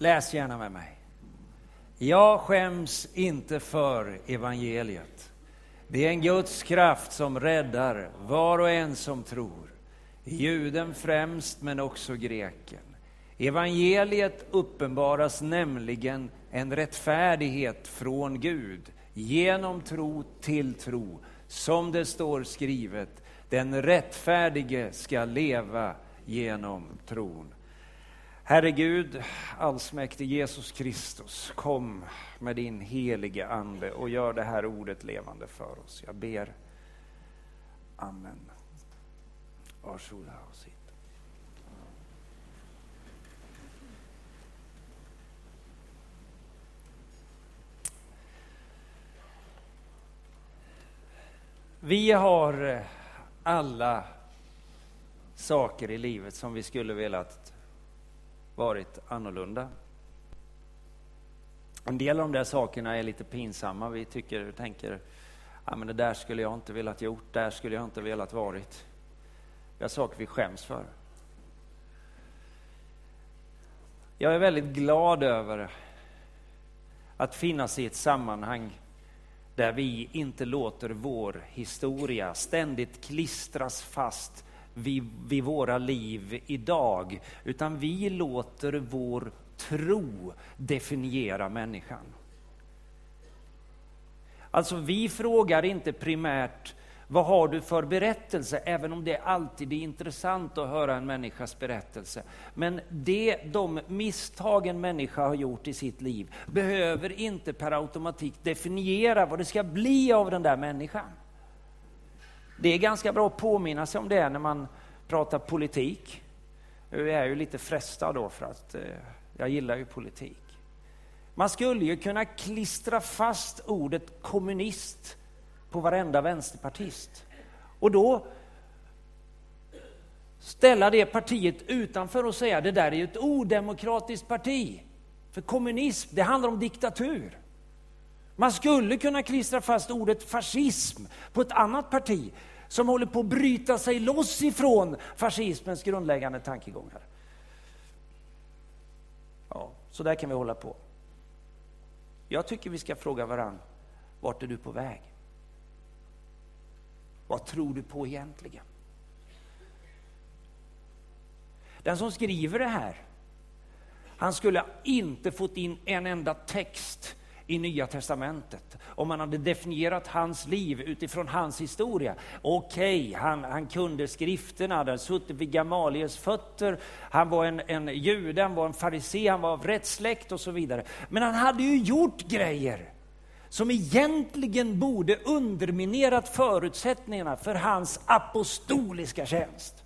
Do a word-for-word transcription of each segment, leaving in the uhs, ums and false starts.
Läs gärna med mig. Jag skäms inte för evangeliet. Det är en Guds kraft som räddar var och en som tror. Juden främst, men också greken. Evangeliet uppenbaras nämligen en rättfärdighet från Gud genom tro till tro. Som det står skrivet, den rättfärdige ska leva genom tron. Herre Gud, allsmäktig Jesus Kristus, kom med din helige ande och gör det här ordet levande för oss. Jag ber. Amen. Varsågoda och sitt. Vi har alla saker i livet som vi skulle velat varit annorlunda. En del av de där sakerna är lite pinsamma. Vi tycker och tänker, ja, men det där skulle jag inte velat gjort, där skulle jag inte velat varit. Det är saker vi skäms för. Jag är väldigt glad över att finnas i ett sammanhang där vi inte låter vår historia ständigt klistras fast vid, vid våra liv idag, utan vi låter vår tro definiera människan. Alltså vi frågar inte primärt, vad har du för berättelse? Även om det alltid är intressant att höra en människas berättelse. Men det, de misstag en människa har gjort i sitt liv behöver inte per automatik definiera vad det ska bli av den där människan. Det är ganska bra att påminna sig om det när man pratar politik. Jag är ju lite frestad då för att eh, jag gillar ju politik. Man skulle ju kunna klistra fast ordet kommunist på varenda vänsterpartist. Och då ställa det partiet utanför och säga det där är ju ett odemokratiskt parti. För kommunism, det handlar om diktatur. Man skulle kunna klistra fast ordet fascism på ett annat parti som håller på att bryta sig loss ifrån fascismens grundläggande tankegångar. Ja, så där kan vi hålla på. Jag tycker vi ska fråga varann, vart är du på väg? Vad tror du på egentligen? Den som skriver det här, han skulle inte fått in en enda text i Nya testamentet om man hade definierat hans liv utifrån hans historia. Okej, han, han kunde skrifterna, han hade suttit vid Gamaliels fötter, han var en, en jude, han var en farisé, han var av rätt släkt och så vidare. Men han hade ju gjort grejer som egentligen borde underminerat förutsättningarna för hans apostoliska tjänst.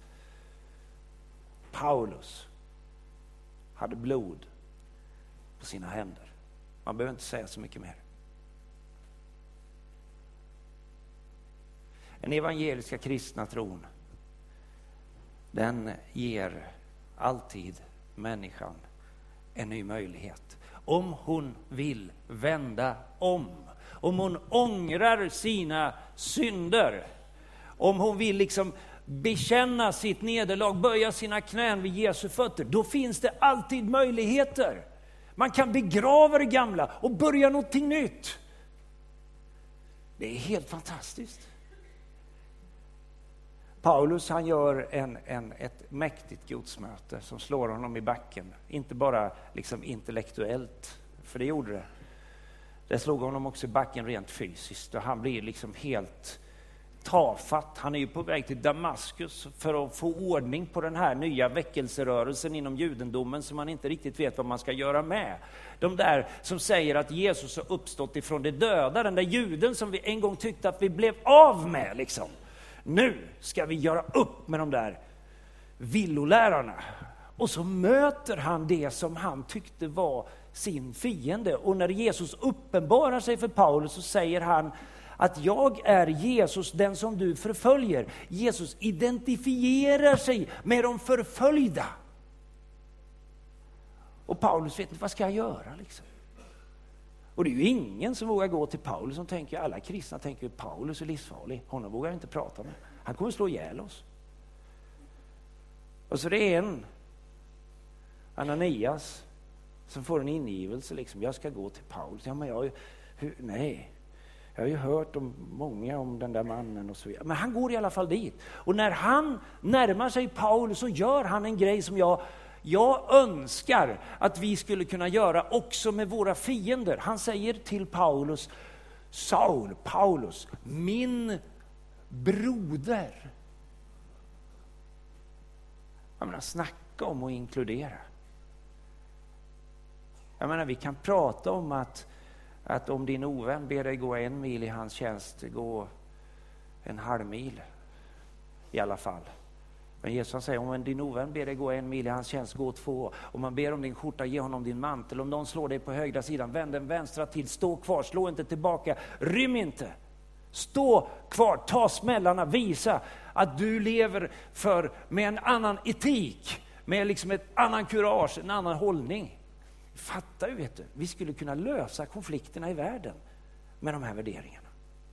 Paulus hade blod på sina händer. Man behöver inte säga så mycket mer. Den evangeliska kristna tron, den ger alltid människan en ny möjlighet. Om hon vill vända om. Om hon ångrar sina synder. Om hon vill liksom bekänna sitt nederlag, böja sina knän vid Jesu fötter. Då finns det alltid möjligheter. Man kan begrava det gamla och börja någonting nytt. Det är helt fantastiskt. Paulus, han gör en, en, ett mäktigt gudsmöte som slår honom i backen. Inte bara liksom intellektuellt, för det gjorde det. Det slog honom också i backen rent fysiskt och han blir liksom helt tafatt. Han är ju på väg till Damaskus för att få ordning på den här nya väckelserörelsen inom judendomen som man inte riktigt vet vad man ska göra med. De där som säger att Jesus har uppstått ifrån de döda, den där juden som vi en gång tyckte att vi blev av med liksom. Nu ska vi göra upp med de där villolärarna. Och så möter han det som han tyckte var sin fiende. Och när Jesus uppenbarar sig för Paulus så säger han att jag är Jesus, den som du förföljer. Jesus identifierar sig med de förföljda. Och Paulus vet inte, vad ska jag göra liksom? Och det är ju ingen som vågar gå till Paulus som tänker, alla kristna tänker att Paulus är livsfarlig. Honom vågar inte prata med. Han kommer slå ihjäl oss. Och så det är en Ananias Som får en ingivelse liksom, jag ska gå till Paulus. Ja, men jag, hur, nej, jag har ju hört om många om den där mannen och så vidare. Men han går i alla fall dit. Och när han närmar sig Paulus så gör han en grej som jag, jag önskar att vi skulle kunna göra också med våra fiender. Han säger till Paulus, Saul, Paulus, min broder. Jag menar, snacka om att inkludera. Jag menar, vi kan prata om att, att om din ovän ber dig gå en mil i hans tjänst, gå en halv mil i alla fall. Men Jesus säger, om din ovän ber dig gå en mil i hans tjänst, gå två. Om man ber om din skjorta, ge honom din mantel. Om någon slår dig på högra sidan, vänd den vänstra till. Stå kvar, slå inte tillbaka, rym inte. Stå kvar, ta smällarna, visa att du lever för med en annan etik, med liksom ett annan kurage, en annan hållning. Fattar ju, vet du, vi skulle kunna lösa konflikterna i världen med de här värderingarna.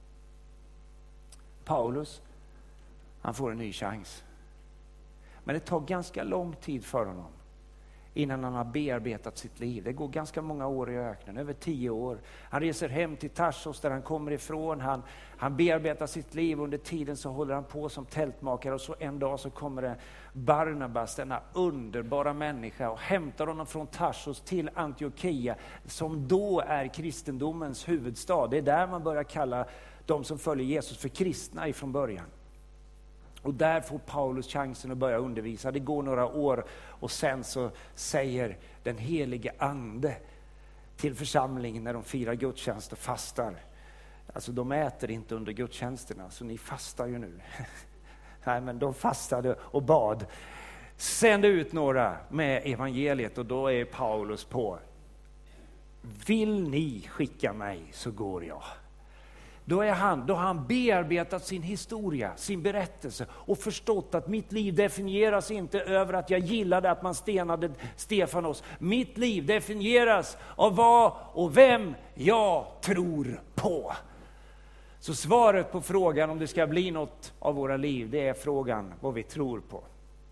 Paulus, han får en ny chans. Men det tar ganska lång tid för honom innan han har bearbetat sitt liv. Det går ganska många år i öknen, över tio år. Han reser hem till Tarsos där han kommer ifrån. Han, han bearbetar sitt liv. Under tiden så håller han på som tältmakare. Och så en dag så kommer det Barnabas, denna underbara människa, och hämtar honom från Tarsos till Antiochia, som då är kristendomens huvudstad. Det är där man börjar kalla de som följer Jesus för kristna ifrån början. Och där får Paulus chansen att börja undervisa. Det går några år och sen så säger den helige ande till församlingen när de firar gudstjänst och fastar. Alltså de äter inte under gudstjänsterna, så ni fastar ju nu. Nej, men de fastade och bad. Sände ut några med evangeliet, och då är Paulus på. Vill ni skicka mig så går jag. Då, är han, då har han bearbetat sin historia, sin berättelse, och förstått att mitt liv definieras inte över att jag gillade att man stenade Stefanos. Mitt liv definieras av vad och vem jag tror på. Så svaret på frågan om det ska bli något av våra liv, det är frågan vad vi tror på.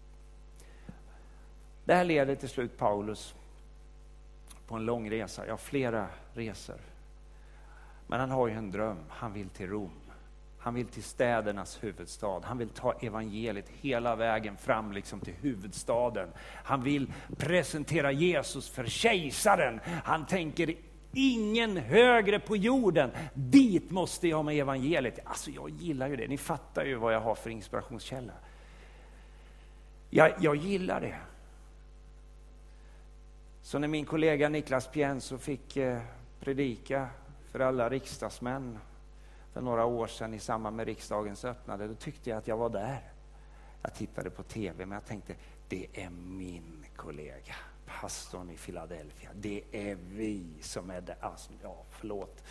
Det här leder till slut Paulus på en lång resa, ja flera resor. Men han har ju en dröm. Han vill till Rom. Han vill till städernas huvudstad. Han vill ta evangeliet hela vägen fram liksom till huvudstaden. Han vill presentera Jesus för kejsaren. Han tänker, ingen högre på jorden. Dit måste jag med evangeliet. Alltså jag gillar ju det. Ni fattar ju vad jag har för inspirationskälla. Jag, jag gillar det. Så när min kollega Niklas Pienso fick eh, predika för alla riksdagsmän för några år sedan i samband med riksdagens öppnande, då tyckte jag att jag var där. Jag tittade på tv, men jag tänkte, det är min kollega, pastorn i Philadelphia. Det är vi som är där. Alltså, ja, förlåt.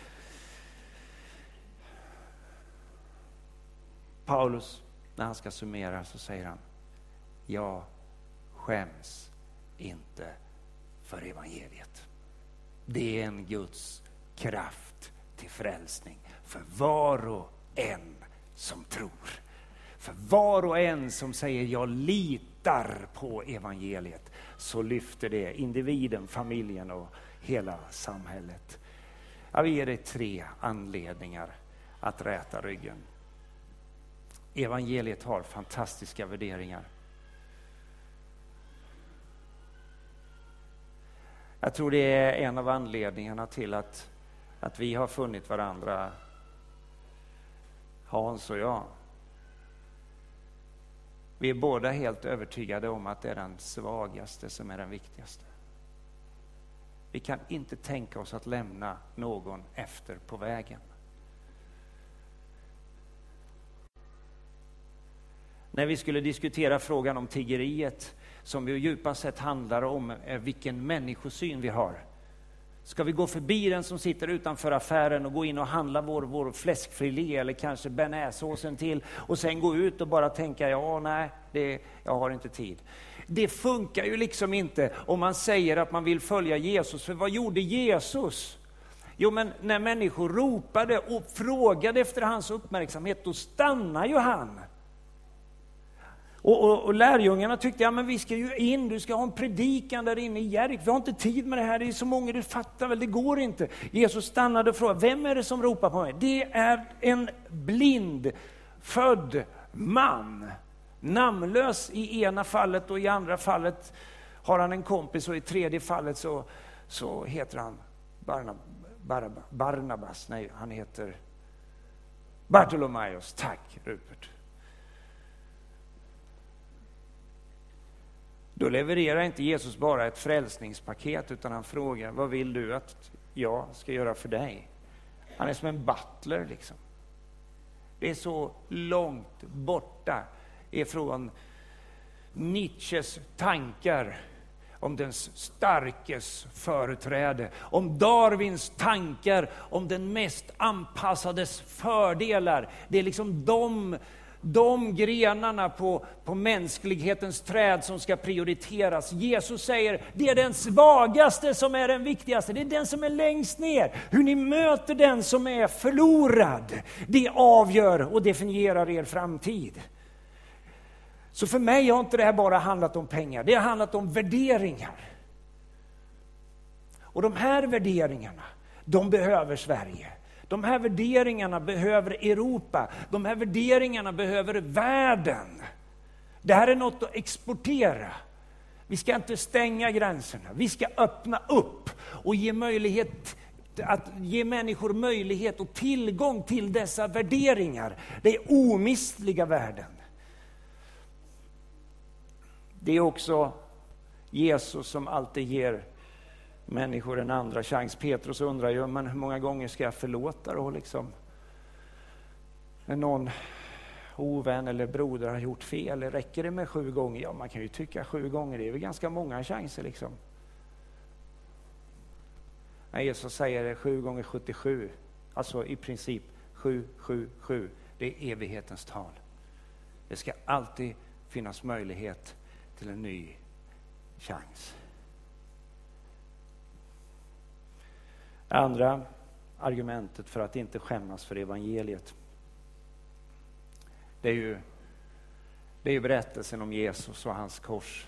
Paulus, när han ska summera, så säger han, jag skäms inte för evangeliet. Det är en Guds kraft till frälsning för var och en som tror. För var och en som säger jag litar på evangeliet, så lyfter det individen, familjen och hela samhället. Jag vill ge dig tre anledningar att räta ryggen. Evangeliet har fantastiska värderingar. Jag tror det är en av anledningarna till att, att vi har funnit varandra, Hans och jag. Vi är båda helt övertygade om att det är den svagaste som är den viktigaste. Vi kan inte tänka oss att lämna någon efter på vägen. När vi skulle diskutera frågan om tiggeriet, som ju djupast sett handlar om vilken människosyn vi har. Ska vi gå förbi den som sitter utanför affären och gå in och handla vår, vår fläskfilé eller kanske bearnaisesåsen till, och sen gå ut och bara tänka, ja nej, det, jag har inte tid. Det funkar ju liksom inte om man säger att man vill följa Jesus. För vad gjorde Jesus? Jo, men när människor ropade och frågade efter hans uppmärksamhet, då stannar ju han. Och, och, och lärjungarna tyckte, ja men vi ska ju in, du ska ha en predikan där inne i Jeriko. Vi har inte tid med det här, det är så många, du fattar väl, det går inte. Jesus stannade och frågade, vem är det som ropar på mig? Det är en blind, född man. Namnlös i ena fallet och i andra fallet har han en kompis och i tredje fallet så, så heter han Barnab, Barab, Barnabas. Nej, han heter Bartolomaios. Tack Rupert. Då levererar inte Jesus bara ett frälsningspaket utan han frågar, vad vill du att jag ska göra för dig? Han är som en butler liksom. Det är så långt borta ifrån Nietzsches tankar om den starkes företräde, om Darwins tankar om den mest anpassades fördelar. Det är liksom de, de grenarna på, på mänsklighetens träd som ska prioriteras. Jesus säger, det är den svagaste som är den viktigaste. Det är den som är längst ner. Hur ni möter den som är förlorad, det avgör och definierar er framtid. Så för mig har inte det här bara handlat om pengar. Det har handlat om värderingar. Och de här värderingarna, de behöver Sverige. De här värderingarna behöver Europa. De här värderingarna behöver världen. Det här är något att exportera. Vi ska inte stänga gränserna. Vi ska öppna upp och ge möjlighet att ge människor möjlighet och tillgång till dessa värderingar. Det är omistliga värden. Det är också Jesus som alltid ger människor en andra chans. Petrus undrar ju, men hur många gånger ska jag förlåta då liksom? När någon ovän eller broder har gjort fel, räcker det med sju gånger? Ja, man kan ju tycka sju gånger, det är väl ganska många chanser liksom. Nej, Jesus säger det sju gånger sjuttiosju, alltså i princip sju, sju, sju. Det är evighetens tal. Det ska alltid finnas möjlighet till en ny chans. Andra argumentet för att inte skämmas för evangeliet, det är ju, det är ju berättelsen om Jesus och hans kors.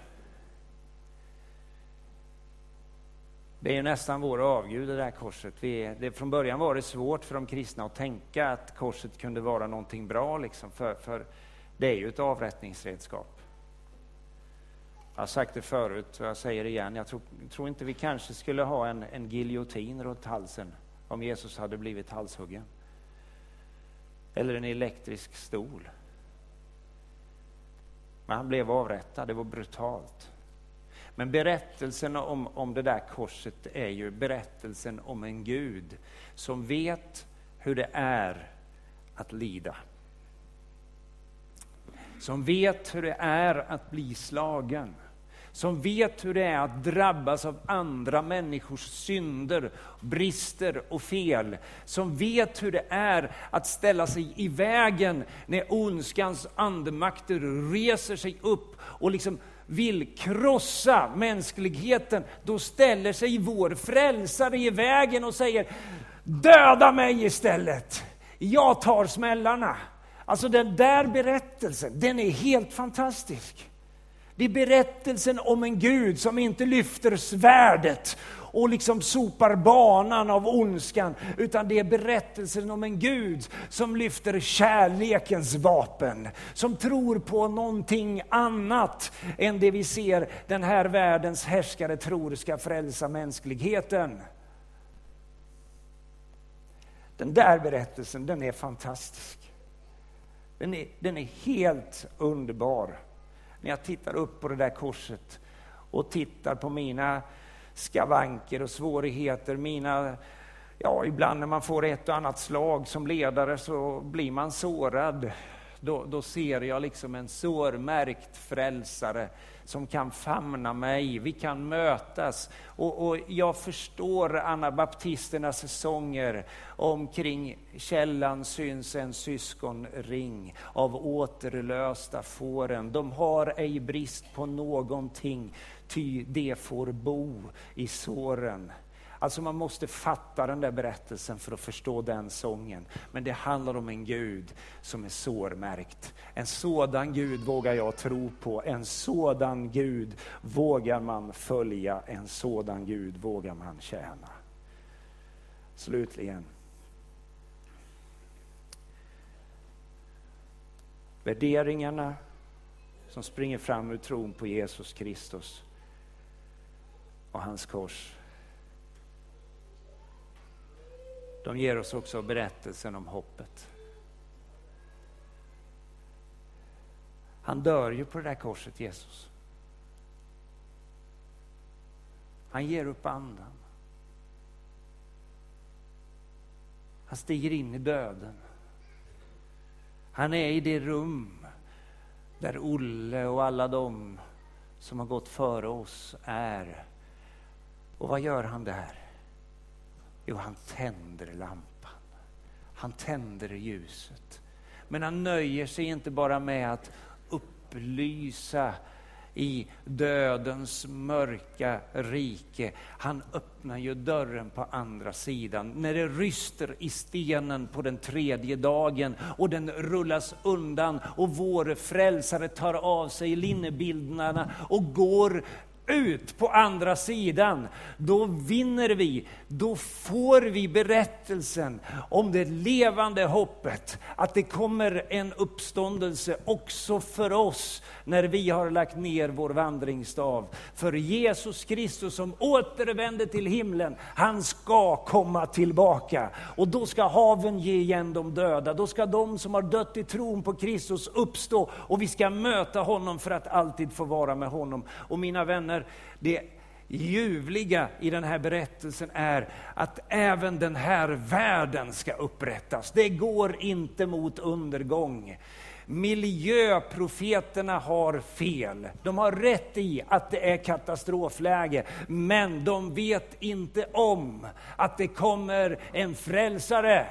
Det är ju nästan vår avgud, det där korset. Vi är, det, från början var det svårt för de kristna att tänka att korset kunde vara någonting bra, liksom, för, för det är ju ett avrättningsredskap. Jag har sagt det förut och jag säger det igen. Jag tror, tror inte vi kanske skulle ha en, en giljotin runt halsen om Jesus hade blivit halshuggen. Eller en elektrisk stol. Men han blev avrättad, det var brutalt. Men berättelsen om, om det där korset är ju berättelsen om en Gud som vet hur det är att lida. Som vet hur det är att bli slagen. Som vet hur det är att drabbas av andra människors synder, brister och fel. Som vet hur det är att ställa sig i vägen när ondskans andemakter reser sig upp och liksom vill krossa mänskligheten. Då ställer sig vår frälsare i vägen och säger, döda mig istället. Jag tar smällarna. Alltså den där berättelsen, den är helt fantastisk. Det är berättelsen om en Gud som inte lyfter svärdet och liksom sopar banan av ondskan, utan det är berättelsen om en Gud som lyfter kärlekens vapen, som tror på någonting annat än det vi ser den här världens härskare tror ska frälsa mänskligheten. Den där berättelsen, den är fantastisk. Den är, den är helt underbar. När jag tittar upp på det där korset och tittar på mina skavanker och svårigheter, mina, ja, ibland när man får ett och annat slag som ledare så blir man sårad. Då, då ser jag liksom en sårmärkt frälsare som kan famna mig. Vi kan mötas. Och, och jag förstår anabaptisternas sånger. Omkring källan syns en syskonring av återlösta fåren. De har ej brist på någonting, ty det får bo i såren. Alltså man måste fatta den där berättelsen för att förstå den sången. Men det handlar om en Gud som är sårmärkt. En sådan Gud vågar jag tro på. En sådan Gud vågar man följa. En sådan Gud vågar man tjäna. Slutligen. Värderingarna som springer fram ur tron på Jesus Kristus och hans kors. De ger oss också berättelsen om hoppet. Han dör ju på det där korset, Jesus. Han ger upp andan. Han stiger in i döden. Han är i det rum där Olle och alla de som har gått före oss är. Och vad gör han där? Jo, han tänder lampan. Han tänder ljuset. Men han nöjer sig inte bara med att upplysa i dödens mörka rike. Han öppnar ju dörren på andra sidan. När det ryster i stenen på den tredje dagen och den rullas undan och vår frälsare tar av sig linnebilderna och går ut på andra sidan, då vinner vi, då får vi berättelsen om det levande hoppet, att det kommer en uppståndelse också för oss när vi har lagt ner vår vandringsstav. För Jesus Kristus som återvänder till himlen, han ska komma tillbaka, och då ska haven ge igen de döda, då ska de som har dött i tron på Kristus uppstå, och vi ska möta honom för att alltid få vara med honom. Och mina vänner, det ljuvliga i den här berättelsen är att även den här världen ska upprättas. Det går inte mot undergång. Miljöprofeterna har fel. De har rätt i att det är katastrofläge, men de vet inte om att det kommer en frälsare.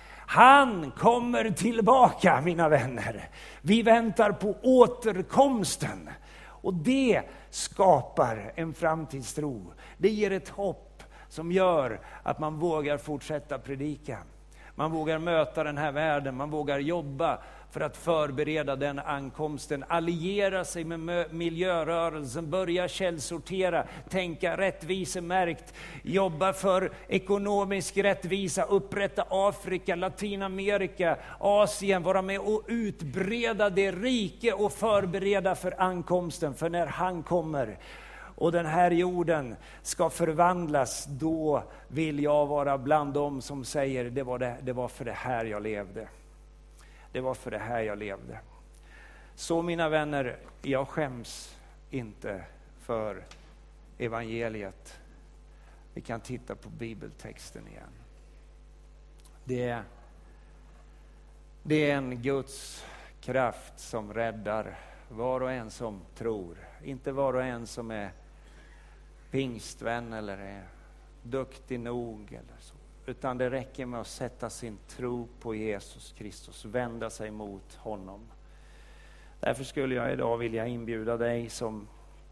Han kommer tillbaka, mina vänner. Vi väntar på återkomsten. Och det skapar en framtidstro. Det ger ett hopp som gör att man vågar fortsätta predika. Man vågar möta den här världen. Man vågar jobba för att förbereda den ankomsten. Alliera sig med miljörörelsen. Börja källsortera. Tänka rättvisemärkt. Jobba för ekonomisk rättvisa. Upprätta Afrika, Latinamerika, Asien. Vara med och utbreda det rike och förbereda för ankomsten. För när han kommer och den här jorden ska förvandlas, då vill jag vara bland dem som säger det var, det, det var för det här jag levde. Det var för det här jag levde. Så mina vänner, jag skäms inte för evangeliet. Vi kan titta på bibeltexten igen. Det är, det är en Guds kraft som räddar var och en som tror. Inte var och en som är pingstvän eller är duktig nog eller så. Utan det räcker med att sätta sin tro på Jesus Kristus, vända sig mot honom. Därför skulle jag idag vilja inbjuda dig som,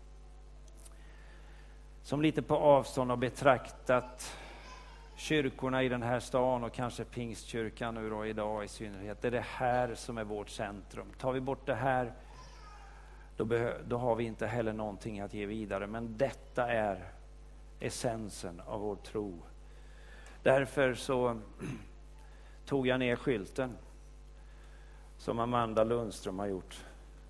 som lite på avstånd har betraktat kyrkorna i den här stan och kanske pingstkyrkan nu då idag i synnerhet. Det är det här som är vårt centrum. Tar vi bort det här, då, behö- då har vi inte heller någonting att ge vidare. Men detta är essensen av vår tro. Därför så tog jag ner skylten som Amanda Lundström har gjort.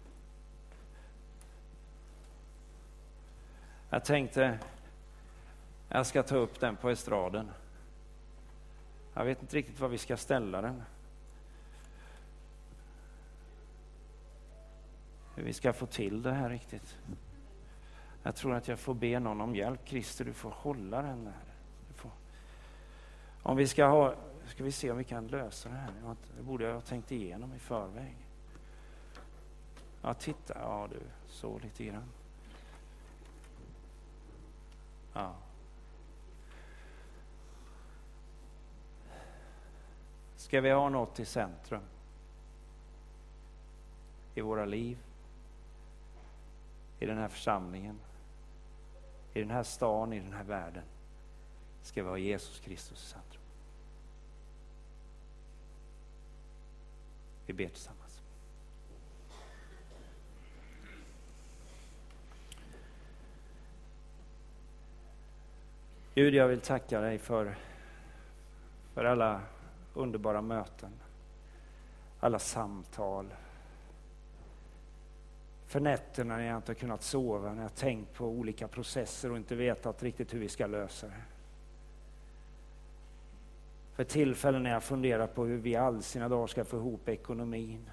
Jag tänkte jag ska ta upp den på estraden. Jag vet inte riktigt var vi ska ställa den. Hur vi ska få till det här riktigt. Jag tror att jag får be någon om hjälp. Christer, du får hålla den där. Du får. Om vi ska ha, ska vi se om vi kan lösa det här. Det borde jag ha tänkt igenom i förväg. Ja, titta. Ja, du. Så lite grann. Ja. Ska vi ha något i centrum i våra liv, i den här församlingen, i den här stan, i den här världen, ska vi ha Jesus Kristus i centrum. Vi ber tillsammans. Gud, jag vill tacka dig för, för alla underbara möten, alla samtal, för nätterna när jag inte har kunnat sova, när jag har tänkt på olika processer och inte vetat riktigt hur vi ska lösa det. För tillfällen när jag funderar på hur vi all sina dagar ska få ihop ekonomin.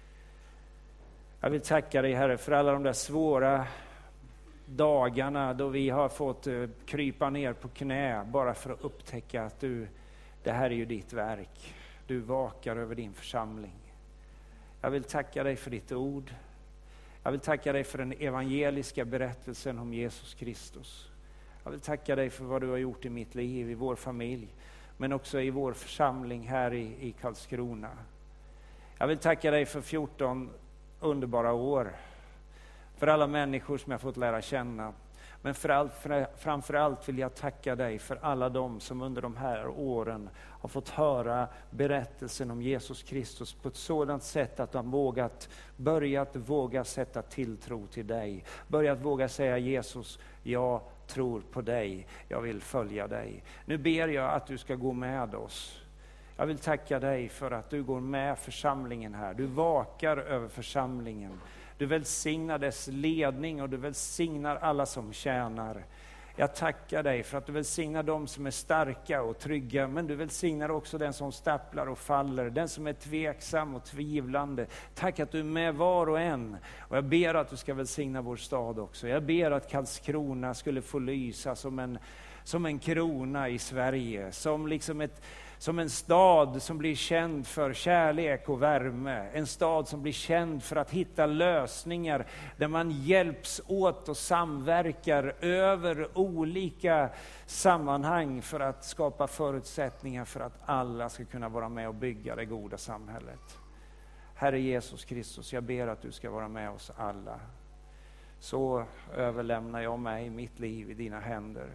Jag vill tacka dig, Herre, för alla de där svåra dagarna då vi har fått krypa ner på knä bara för att upptäcka att du, det här är ju ditt verk. Du vakar över din församling. Jag vill tacka dig för ditt ord. Jag vill tacka dig för den evangeliska berättelsen om Jesus Kristus. Jag vill tacka dig för vad du har gjort i mitt liv, i vår familj, men också i vår församling här i, i Karlskrona. Jag vill tacka dig för fjorton underbara år, för alla människor som jag fått lära känna. Men för allt, för, framförallt vill jag tacka dig för alla de som under de här åren har fått höra berättelsen om Jesus Kristus på ett sådant sätt att de vågat, börjat våga sätta tilltro till dig. Börjat våga säga: Jesus, jag tror på dig, jag vill följa dig. Nu ber jag att du ska gå med oss. Jag vill tacka dig för att du går med församlingen här. Du vakar över församlingen. Du välsignar dess ledning och du välsignar alla som tjänar. Jag tackar dig för att du välsignar dem som är starka och trygga, men du välsignar också den som stapplar och faller, den som är tveksam och tvivlande. Tack att du är med var och en. Och jag ber att du ska välsigna vår stad också. Jag ber att Karlskrona skulle få lysa som en, som en krona i Sverige, som liksom ett Som en stad som blir känd för kärlek och värme. En stad som blir känd för att hitta lösningar där man hjälps åt och samverkar över olika sammanhang för att skapa förutsättningar för att alla ska kunna vara med och bygga det goda samhället. Herre Jesus Kristus, jag ber att du ska vara med oss alla. Så överlämnar jag mig, mitt liv, i dina händer.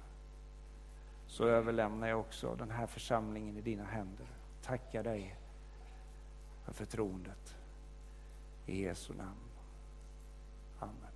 Så överlämnar jag också den här församlingen i dina händer. Tackar dig för förtroendet. I Jesu namn. Amen.